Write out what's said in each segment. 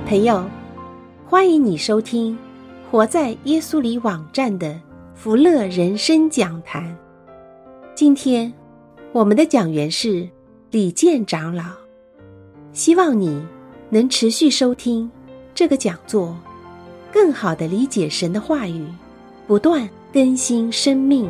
朋友，欢迎你收听活在耶稣里网站的福乐人生讲坛。今天我们的讲员是李健长老，希望你能持续收听这个讲座，更好地理解神的话语，不断更新生命。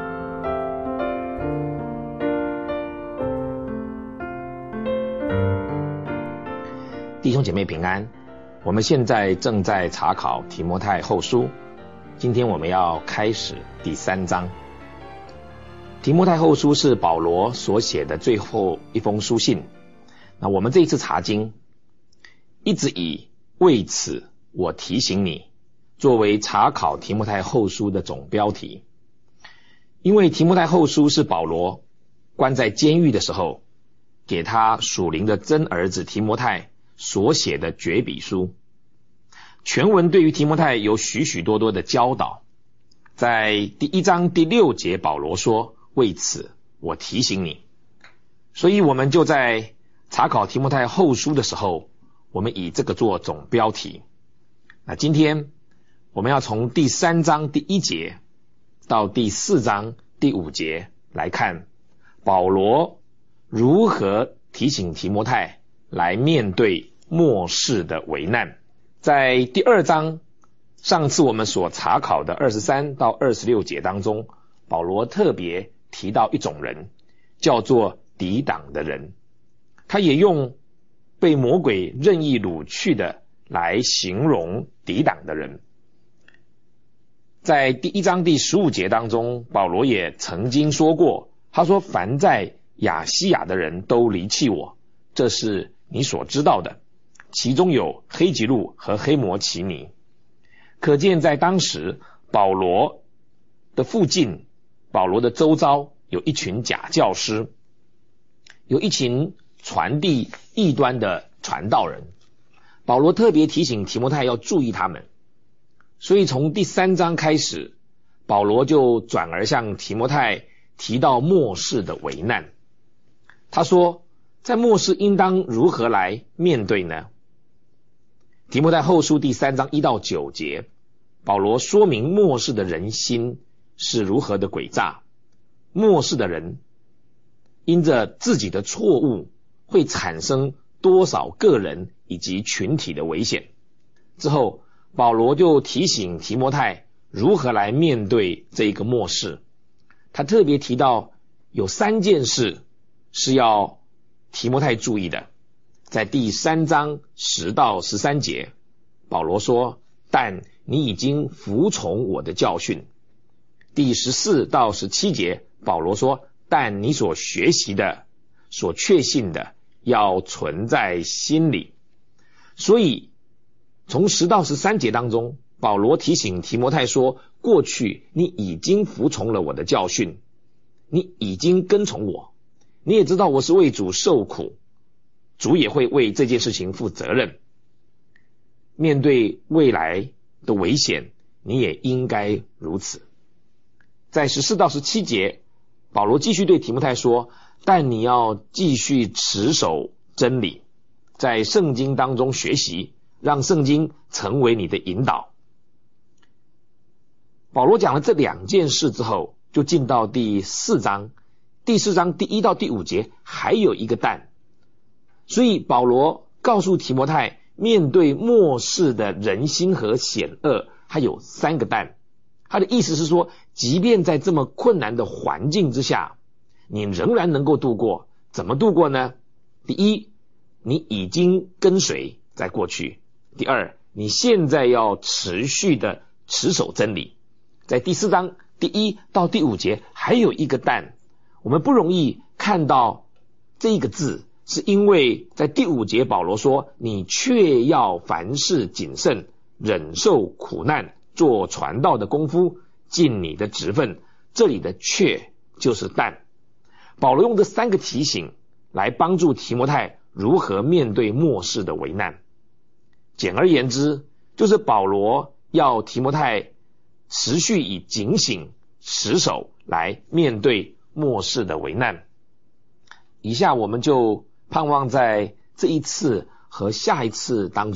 弟兄姐妹平安，我们现在正在查考提摩太后书，今天我们要开始第3章。提摩太后书是保罗所写的最后一封书信。那我们这一次查经一直以为此我提醒你作为查考提摩太后书的总标题，因为提摩太后书是保罗关在监狱的时候给他属灵的真儿子提摩太所写的绝笔书。全文对于提摩太有许许多多的教导。在第1章第6节，保罗说，为此我提醒你。所以我们就在查考提摩太后书的时候，我们以这个做总标题。那今天我们要从第3章第1节到第4章第5节来看保罗如何提醒提摩太来面对末世的危难。在第2章上次我们所查考的23到26节当中，保罗特别提到一种人，叫做抵挡的人。他也用被魔鬼任意掳去的来形容抵挡的人。在第1章第15节当中，保罗也曾经说过，他说，凡在亚细亚的人都离弃我，这是你所知道的，其中有黑吉路和黑摩奇尼。可见在当时保罗的附近，保罗的周遭有一群假教师，有一群传递异端的传道人。保罗特别提醒提摩太要注意他们。所以从第3章开始，保罗就转而向提摩太提到末世的危难。他说，在末世应当如何来面对呢？提摩太后书第3章1到9节，保罗说明末世的人心是如何的诡诈。末世的人因着自己的错误会产生多少个人以及群体的危险。之后保罗就提醒提摩太如何来面对这一个末世。他特别提到有3件事是要提摩太注意的。在第3章10到13节，保罗说，但你已经服从我的教训。第14到17节，保罗说，但你所学习的所确信的要存在心里。所以从10到13节当中，保罗提醒提摩太说，过去你已经服从了我的教训，你已经跟从我，你也知道我是为主受苦，主也会为这件事情负责任。面对未来的危险，你也应该如此。在14到17节，保罗继续对提摩太说，但你要继续持守真理，在圣经当中学习，让圣经成为你的引导。保罗讲了这2件事之后，就进到第4章。第4章第1到第5节还有一个但。所以保罗告诉提摩太，面对末世的人心和险恶，还有3个但。他的意思是说，即便在这么困难的环境之下，你仍然能够度过。怎么度过呢？第一，你已经跟随在过去。第二，你现在要持续的持守真理。在第4章第1到第5节还有一个但。我们不容易看到这一个字，是因为在第5节保罗说，你却要凡事谨慎，忍受苦难，做传道的功夫，尽你的职分。这里的却就是但。保罗用这3个提醒来帮助提摩太如何面对末世的危难。简而言之，就是保罗要提摩太持续以警醒持守来面对末世的危难。以下我们就盼望在这一次和下一次当中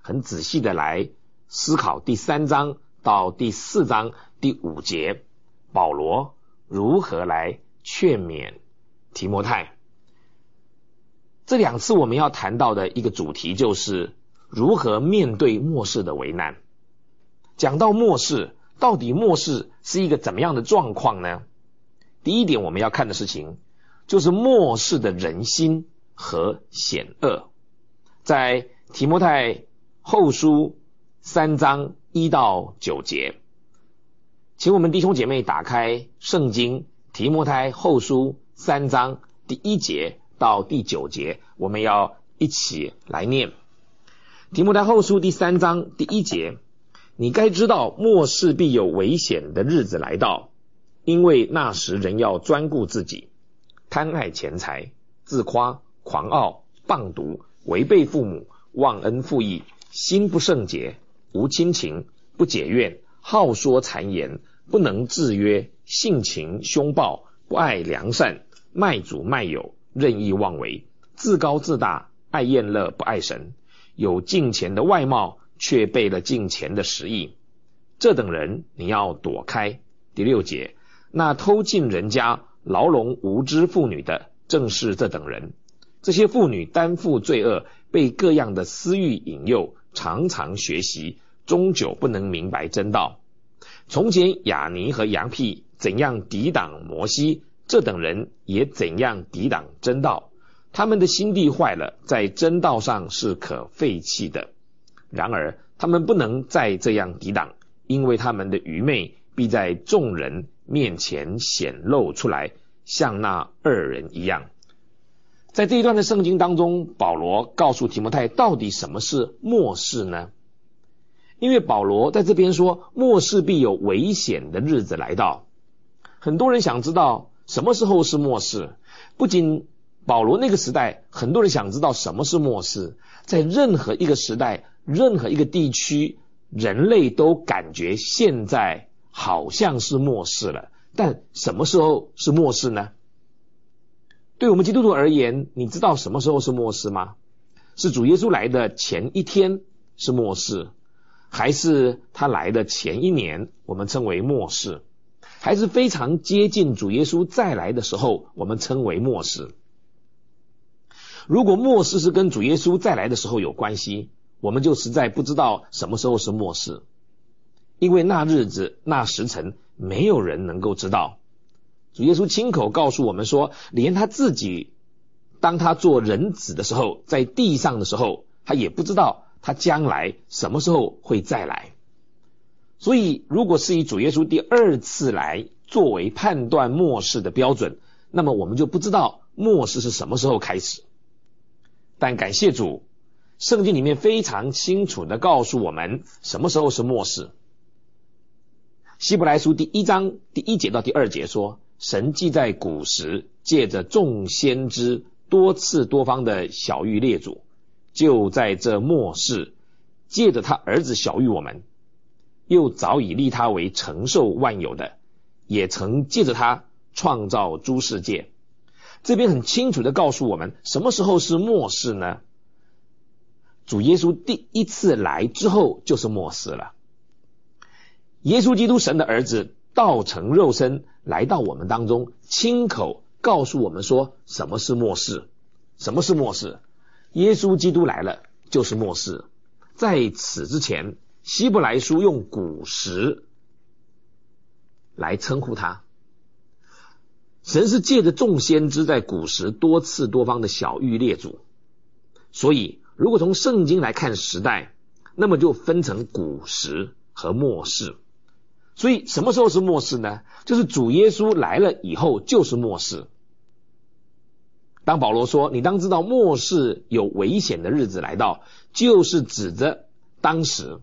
很仔细的来思考第3章到第4章第5节，保罗如何来劝勉提摩太。这2次我们要谈到的一个主题就是如何面对末世的危难。讲到末世，到底末世是一个怎么样的状况呢？第一点我们要看的事情就是末世的人心和险恶。在提摩太后书3章1到9节，请我们弟兄姐妹打开圣经提摩太后书3章第1节到第9节，我们要一起来念。提摩太后书第3章第1节，你该知道末世必有危险的日子来到，因为那时人要专顾自己，贪爱钱财，自夸，狂傲，谤毒，违背父母，忘恩负义，心不圣洁，无亲情，不解怨，好说谗言，不能制约，性情凶暴，不爱良善，卖主卖友，任意妄为，自高自大，爱厌乐，不爱神，有敬虔的外貌，却背了敬虔的实意。这等人你要躲开。第6节，那偷进人家，牢笼无知妇女的，正是这等人。这些妇女担负罪恶，被各样的私欲引诱，常常学习，终久不能明白真道。从前亚尼和杨辟怎样抵挡摩西，这等人也怎样抵挡真道。他们的心地坏了，在真道上是可废弃的。然而他们不能再这样抵挡，因为他们的愚昧必在众人面前显露出来，像那2人一样。在这一段的圣经当中，保罗告诉提摩太到底什么是末世呢？因为保罗在这边说末世必有危险的日子来到，很多人想知道什么时候是末世。不仅保罗那个时代，很多人想知道什么是末世。在任何一个时代，任何一个地区，人类都感觉现在好像是末世了，但什么时候是末世呢？对我们基督徒而言，你知道什么时候是末世吗？是主耶稣来的前一天是末世，还是他来的前一年我们称为末世，还是非常接近主耶稣再来的时候我们称为末世？如果末世是跟主耶稣再来的时候有关系，我们就实在不知道什么时候是末世，因为那日子那时辰没有人能够知道。主耶稣亲口告诉我们说，连他自己当他做人子的时候，在地上的时候，他也不知道他将来什么时候会再来。所以如果是以主耶稣第2次来作为判断末世的标准，那么我们就不知道末世是什么时候开始。但感谢主，圣经里面非常清楚地告诉我们什么时候是末世。希伯来书第1章第1节到第2节说，神既在古时借着众先知多次多方的晓谕列祖，就在这末世借着他儿子晓谕我们，又早已立他为承受万有的，也曾借着他创造诸世界。这边很清楚地告诉我们什么时候是末世呢？主耶稣第1次来之后就是末世了。耶稣基督神的儿子道成肉身来到我们当中，亲口告诉我们说什么是末世。什么是末世？耶稣基督来了就是末世。在此之前，希伯来书用古时来称呼他。神是借着众先知在古时多次多方的晓谕列祖，所以如果从圣经来看时代，那么就分成古时和末世。所以什么时候是末世呢？就是主耶稣来了以后就是末世。当保罗说你当知道末世有危险的日子来到，就是指着当时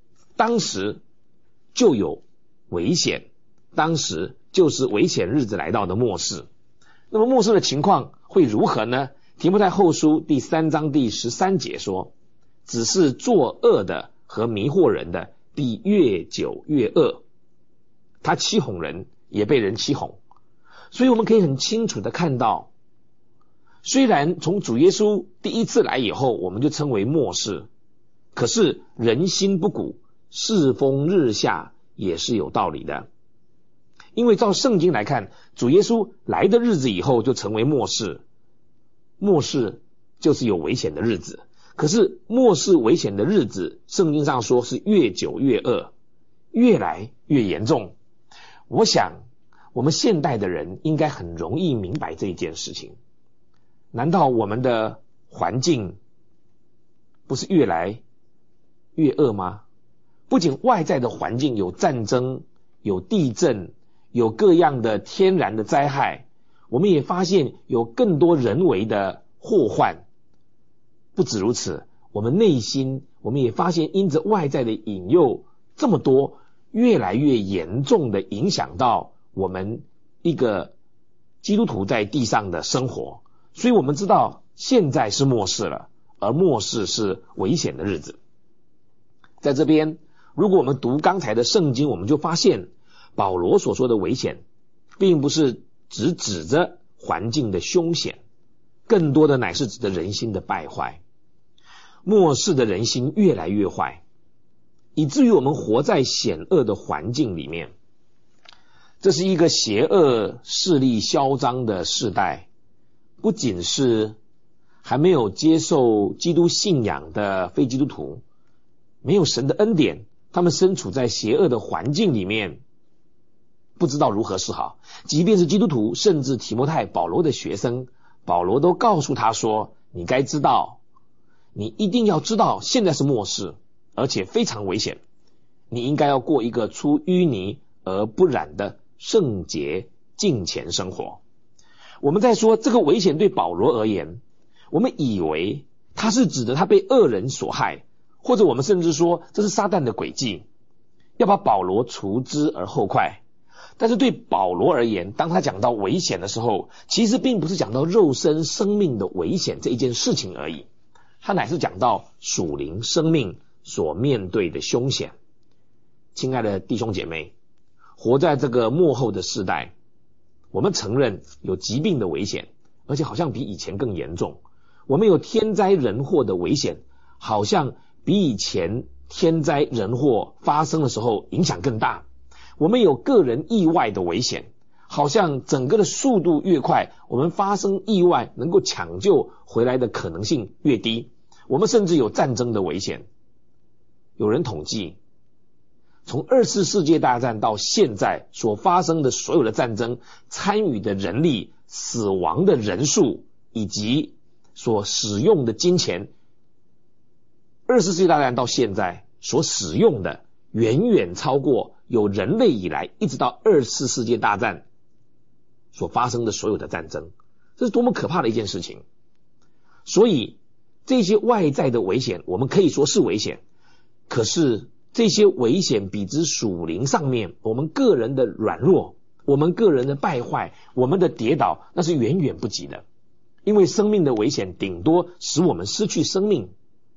就有危险，当时就是危险日子来到的末世。那么末世的情况会如何呢？提摩太后书第3章第13节说，只是作恶的和迷惑人的必越久越恶，他欺哄人也被人欺哄。所以我们可以很清楚的看到，虽然从主耶稣第1次来以后我们就称为末世， 可是人心不古，世风日下也是有道理的。因为照圣经来看，主耶稣来的日子以后就成为末世，末世就是有危险的日子。可是末世危险的日子，圣经上说是越久越恶，越来越严重。我想我们现代的人应该很容易明白这一件事情。难道我们的环境不是越来越恶吗？不仅外在的环境有战争，有地震，有各样的天然的灾害，我们也发现有更多人为的祸患。不止如此，我们内心我们也发现因着外在的引诱这么多，越来越严重的影响到我们一个基督徒在地上的生活。所以我们知道现在是末世了，而末世是危险的日子。在这边如果我们读刚才的圣经，我们就发现保罗所说的危险并不是只指着环境的凶险，更多的乃是指着人心的败坏。末世的人心越来越坏，以至于我们活在险恶的环境里面。这是一个邪恶势力嚣张的世代，不仅是还没有接受基督信仰的非基督徒，没有神的恩典，他们身处在邪恶的环境里面，不知道如何是好。即便是基督徒，甚至提摩太保罗的学生，保罗都告诉他说，你该知道，你一定要知道现在是末世，而且非常危险，你应该要过一个出淤泥而不染的圣洁敬虔生活。我们在说这个危险对保罗而言，我们以为他是指的他被恶人所害，或者我们甚至说这是撒旦的诡计，要把保罗除之而后快。但是对保罗而言，当他讲到危险的时候，其实并不是讲到肉身生命的危险这一件事情而已，他乃是讲到属灵生命所面对的凶险。亲爱的弟兄姐妹，活在这个末后的世代，我们承认有疾病的危险，而且好像比以前更严重。我们有天灾人祸的危险，好像比以前天灾人祸发生的时候影响更大。我们有个人意外的危险，好像整个的速度越快，我们发生意外能够抢救回来的可能性越低。我们甚至有战争的危险。有人统计，从二次世界大战到现在所发生的所有的战争，参与的人力、死亡的人数以及所使用的金钱，二次世界大战到现在所使用的远远超过有人类以来一直到二次世界大战所发生的所有的战争。这是多么可怕的一件事情。所以这些外在的危险我们可以说是危险，可是这些危险比之属灵上面我们个人的软弱，我们个人的败坏，我们的跌倒，那是远远不及的。因为生命的危险顶多使我们失去生命，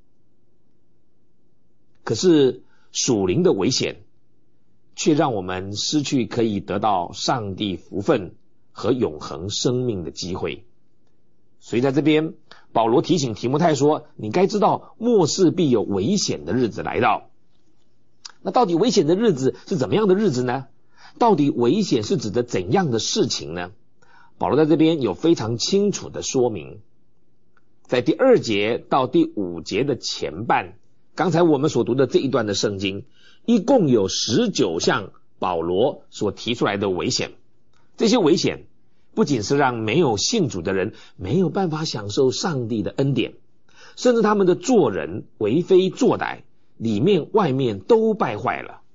可是属灵的危险却让我们失去可以得到上帝福分和永恒生命的机会。所以在这边保罗提醒提摩太说，你该知道末世必有危险的日子来到。那到底危险的日子是怎么样的日子呢？到底危险是指的怎样的事情呢？保罗在这边有非常清楚的说明。在第2节到第5节的前半，刚才我们所读的这一段的圣经，一共有19项保罗所提出来的危险。这些危险不仅是让没有信主的人没有办法享受上帝的恩典，甚至他们的做人为非作歹，里面外面都败坏了。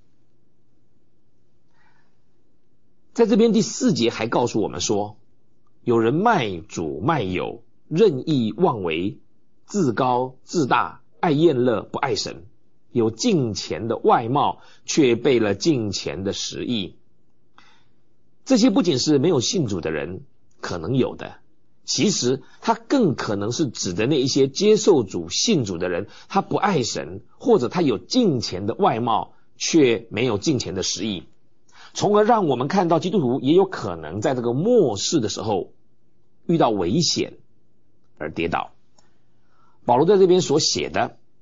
在这边第4节还告诉我们说，有人卖主卖友，任意妄为，自高自大，爱宴乐不爱神，有敬虔的外貌，却背了敬虔的实意。这些不仅是没有信主的人可能有的，其实他更可能是指的那一些接受主信主的人，他不爱神，或者他有敬虔的外貌，却没有敬虔的实意，从而让我们看到基督徒也有可能在这个末世的时候遇到危险而跌倒。保罗在这边所写的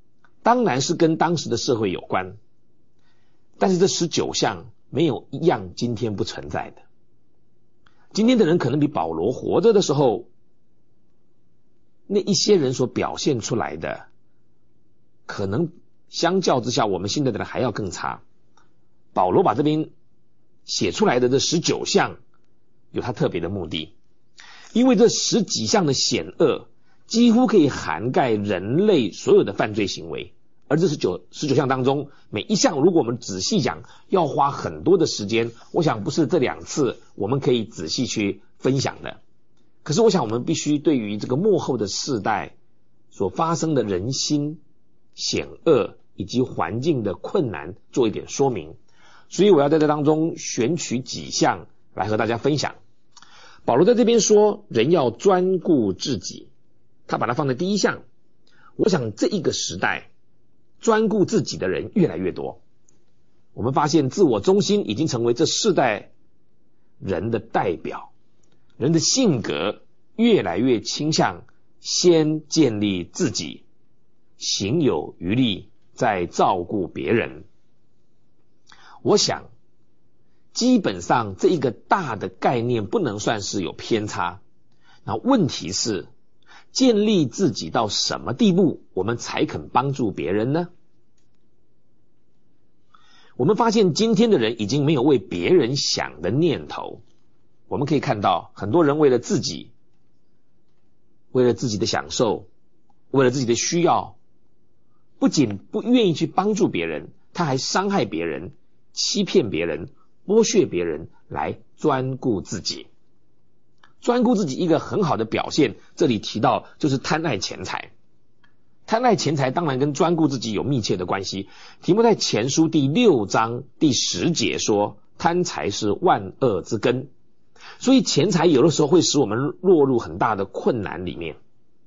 当然是跟当时的社会有关，但是这19项没有一样今天不存在的。今天的人可能比保罗活着的时候那一些人所表现出来的，可能相较之下我们现在的人还要更差。保罗把这边写出来的这19项有他特别的目的，因为这10几项的险恶几乎可以涵盖人类所有的犯罪行为，而这19项当中每一项如果我们仔细讲要花很多的时间，我想不是这2次我们可以仔细去分享的。可是我想我们必须对于这个末后的世代所发生的人心险恶以及环境的困难做一点说明，所以我要在这当中选取几项来和大家分享。保罗在这边说人要专顾自己，他把它放在第一项。我想这一个时代专顾自己的人越来越多，我们发现自我中心已经成为这世代人的代表，人的性格越来越倾向先建立自己，行有余力再照顾别人。我想基本上这一个大的概念不能算是有偏差，那问题是建立自己到什么地步我们才肯帮助别人呢？我们发现今天的人已经没有为别人想的念头。我们可以看到很多人为了自己，为了自己的享受，为了自己的需要，不仅不愿意去帮助别人，他还伤害别人，欺骗别人，剥削别人，来专顾自己。专顾自己一个很好的表现，这里提到就是贪爱钱财。贪爱钱财当然跟专顾自己有密切的关系。提摩太前书第6章第10节说，贪财是万恶之根。所以钱财有的时候会使我们落入很大的困难里面。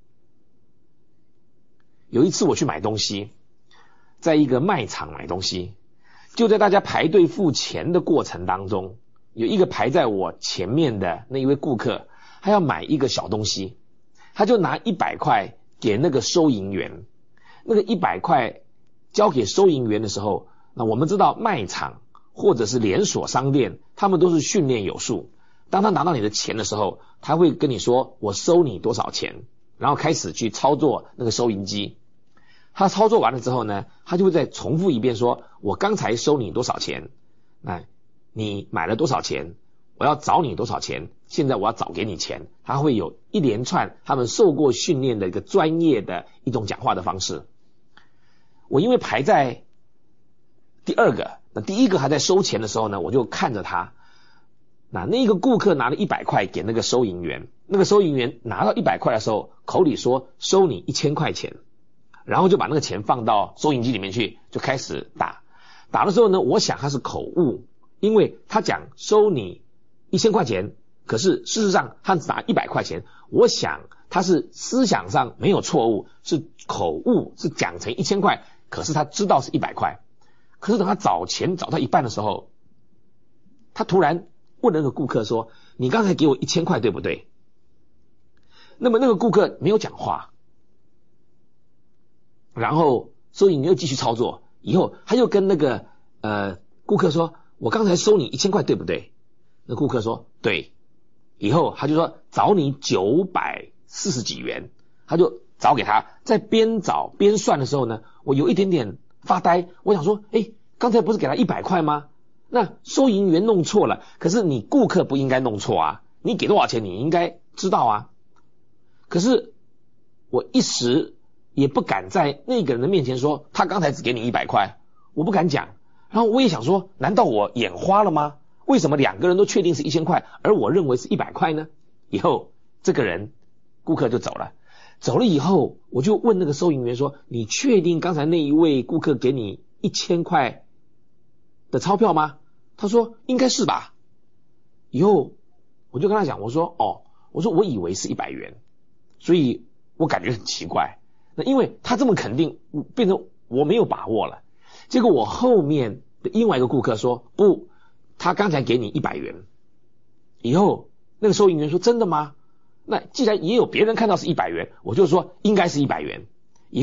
有一次我去买东西，在一个卖场买东西，就在大家排队付钱的过程当中，有一个排在我前面的那一位顾客，他要买一个小东西，他就拿100块给那个收银员。那个100块交给收银员的时候，那我们知道卖场或者是连锁商店，他们都是训练有素。当他拿到你的钱的时候，他会跟你说我收你多少钱，然后开始去操作那个收银机。他操作完了之后呢，他就会再重复一遍说，我刚才收你多少钱，那你买了多少钱，我要找你多少钱，现在我要找给你钱。他会有一连串他们受过训练的一个专业的一种讲话的方式。我因为排在第2个，那第1个还在收钱的时候呢，我就看着他。那个顾客拿了100块给那个收银员，那个收银员拿到100块的时候，口里说收你1000块钱，然后就把那个钱放到收银机里面去，就开始打。打的时候呢，我想他是口误，因为他讲收你1000块钱，可是事实上他只拿100块钱。我想他是思想上没有错误，是口误，是讲成1000块，可是他知道是100块。可是等他找钱找到一半的时候，他突然问那个顾客说，你刚才给我1000块对不对？那么那个顾客没有讲话，然后收银员又继续操作，以后他又跟那个顾客说，我刚才收你1000块对不对？那顾客说对，以后他就说找你940几元，他就找给他。在边找边算的时候呢，我有一点点发呆，我想说刚才不是给他100块吗？那收银员弄错了，可是你顾客不应该弄错啊，你给多少钱你应该知道啊。可是我一时也不敢在那个人的面前说他刚才只给你100块，我不敢讲。然后我也想说，难道我眼花了吗？为什么2个人都确定是1000块，而我认为是100块呢？以后这个人顾客就走了。走了以后，我就问那个收银员说，你确定刚才那一位顾客给你1000块的钞票吗？他说应该是吧。以后我就跟他讲，我说我以为是100元，所以我感觉很奇怪。那因为他这么肯定，变成我没有把握了。结果我后面的另外一个顾客说，不，他刚才给你100元。以后那个收银员说真的吗？那既然也有别人看到是100元，我就说应该是100元。以后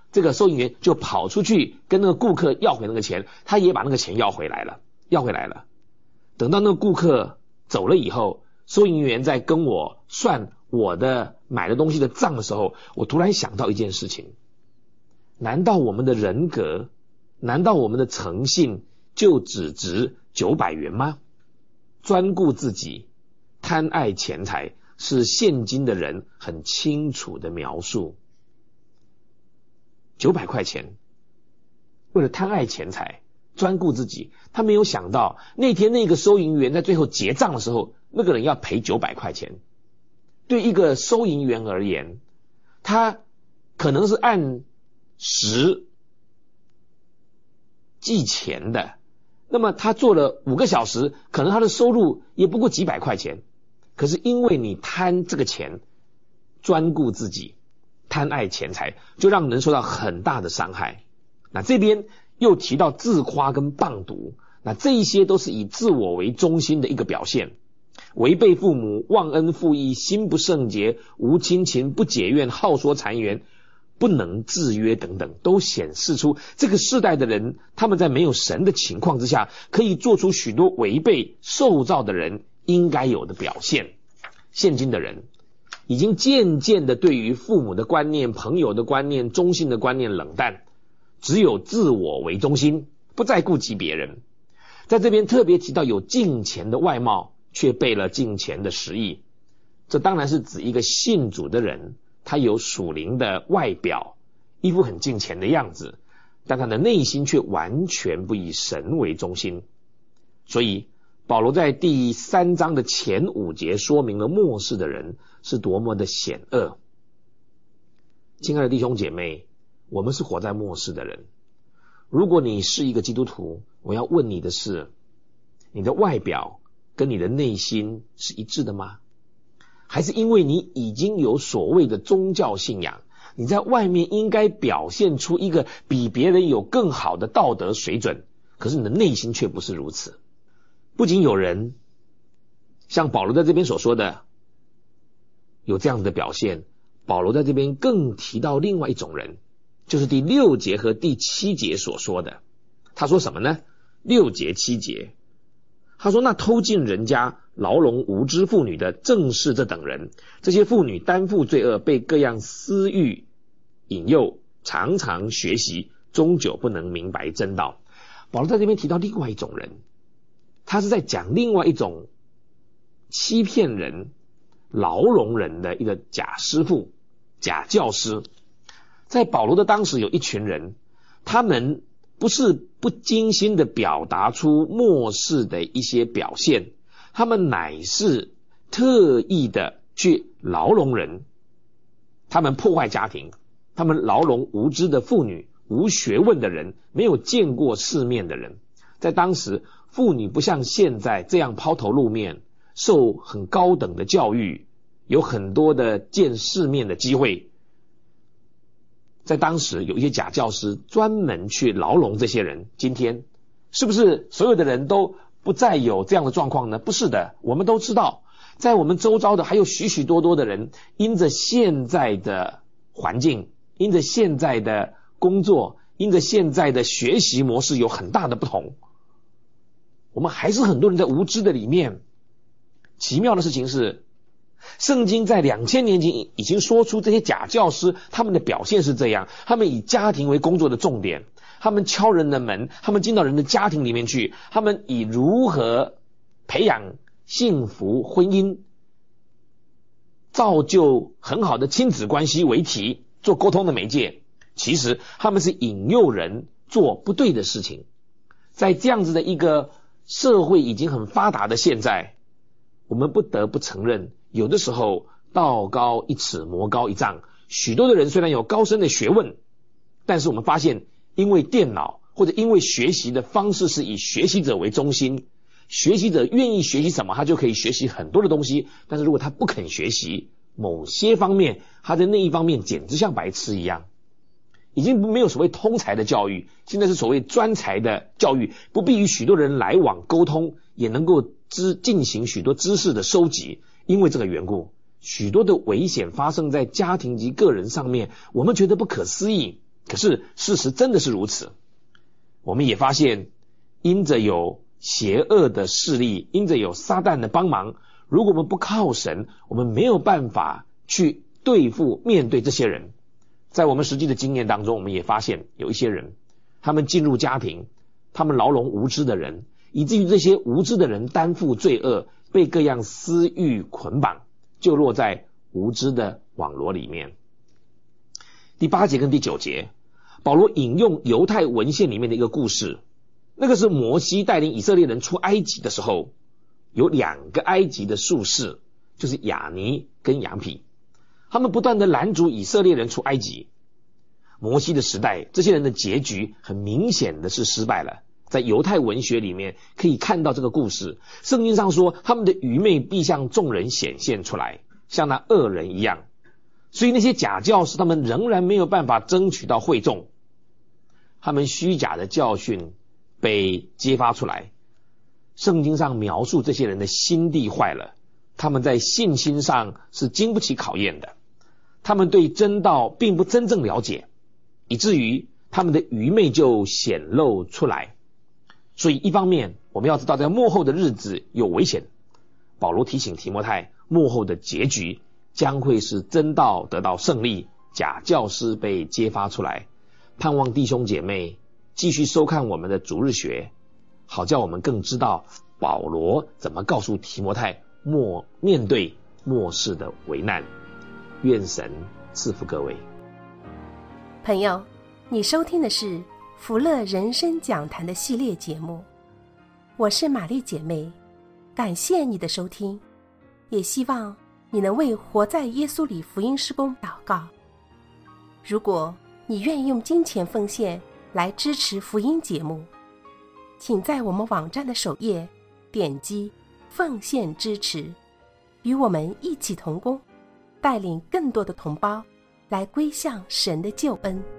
这个收银员就跑出去跟那个顾客要回那个钱，他也把那个钱要回来了。等到那个顾客走了以后，收银员在跟我算我的买的东西的账的时候，我突然想到一件事情，难道我们的人格，难道我们的诚信就只值900元吗？专顾自己，贪爱钱财，是现今的人很清楚的描述。900块钱，为了贪爱钱财，专顾自己，他没有想到那天那个收银员在最后结账的时候，那个人要赔900块钱。对一个收银员而言，他可能是按时计钱的，那么他做了5个小时，可能他的收入也不过几百块钱。可是因为你贪这个钱，专顾自己，贪爱钱财，就让人受到很大的伤害。那这边又提到自夸跟棒读，那这一些都是以自我为中心的一个表现。违背父母，忘恩负义，心不圣洁，无亲情，不解怨，好说谗言，不能制约等等，都显示出这个世代的人，他们在没有神的情况之下，可以做出许多违背受造的人应该有的表现。现今的人已经渐渐的对于父母的观念、朋友的观念、中性的观念冷淡，只有自我为中心，不再顾及别人。在这边特别提到有敬虔的外貌，却背了敬虔的实意。这当然是指一个信主的人，他有属灵的外表，一副很敬虔的样子，但他的内心却完全不以神为中心。所以保罗在第3章的前5节说明了末世的人是多么的险恶。亲爱的弟兄姐妹，我们是活在末世的人。如果你是一个基督徒，我要问你的是，你的外表跟你的内心是一致的吗？还是因为你已经有所谓的宗教信仰，你在外面应该表现出一个比别人有更好的道德水准，可是你的内心却不是如此。不仅有人像保罗在这边所说的有这样的表现，保罗在这边更提到另外一种人，就是第6节和第7节所说的。他说什么呢？6节7节，他说那偷进人家牢笼无知妇女的正是这等人，这些妇女担负罪恶，被各样私欲引诱，常常学习，终究不能明白真道。保罗在这边提到另外一种人，他是在讲另外一种欺骗人、牢笼人的一个假师傅、假教师。在保罗的当时有一群人，他们不是不精心的表达出末世的一些表现，他们乃是特意的去牢笼人，他们破坏家庭，他们牢笼无知的妇女、无学问的人、没有见过世面的人。在当时，妇女不像现在这样抛头露面，受很高等的教育，有很多的见世面的机会。在当时有一些假教师专门去牢笼这些人。今天是不是所有的人都不再有这样的状况呢？不是的，我们都知道，在我们周遭的还有许许多多的人，因着现在的环境，因着现在的工作，因着现在的学习模式有很大的不同，我们还是很多人在无知的里面。奇妙的事情是，圣经在2000年前已经说出这些假教师他们的表现是这样，他们以家庭为工作的重点，他们敲人的门，他们进到人的家庭里面去，他们以如何培养幸福婚姻、造就很好的亲子关系为题，做沟通的媒介。其实他们是引诱人做不对的事情。在这样子的一个社会已经很发达的现在，我们不得不承认，有的时候道高一尺，魔高一丈。许多的人虽然有高深的学问，但是我们发现，因为电脑或者因为学习的方式是以学习者为中心，学习者愿意学习什么，他就可以学习很多的东西。但是如果他不肯学习某些方面，他在那一方面简直像白痴一样。已经没有所谓通才的教育，现在是所谓专才的教育，不必与许多人来往沟通，也能够进行许多知识的收集。因为这个缘故，许多的危险发生在家庭及个人上面，我们觉得不可思议。 可是事实真的是如此。我们也发现，因着有邪恶的势力，因着有撒旦的帮忙，如果我们不靠神，我们没有办法去面对这些人。在我们实际的经验当中，我们也发现有一些人，他们进入家庭，他们牢笼无知的人，以至于这些无知的人担负罪恶，被各样私欲捆绑，就落在无知的网罗里面。第8节跟第9节，保罗引用犹太文献里面的一个故事，那个是摩西带领以色列人出埃及的时候，有2个埃及的术士，就是亚尼跟杨毗，他们不断的拦阻以色列人出埃及。摩西的时代，这些人的结局很明显的是失败了。在犹太文学里面可以看到这个故事，圣经上说他们的愚昧必向众人显现出来，像那恶人一样。所以那些假教师他们仍然没有办法争取到会众，他们虚假的教训被揭发出来。圣经上描述这些人的心地坏了，他们在信心上是经不起考验的，他们对真道并不真正了解，以至于他们的愚昧就显露出来。所以一方面我们要知道，在末后的日子有危险，保罗提醒提摩太，末后的结局将会是真道得到胜利，假教师被揭发出来。盼望弟兄姐妹继续收看我们的主日学，好叫我们更知道保罗怎么告诉提摩太面对末世的危难。愿神赐福各位。 朋友，你收听的是福乐人生讲坛的系列节目，我是玛丽姐妹，感谢你的收听，也希望你能为活在耶稣里福音事工祷告。如果你愿意用金钱奉献来支持福音节目，请在我们网站的首页点击奉献支持，与我们一起同工，带领更多的同胞来归向神的救恩。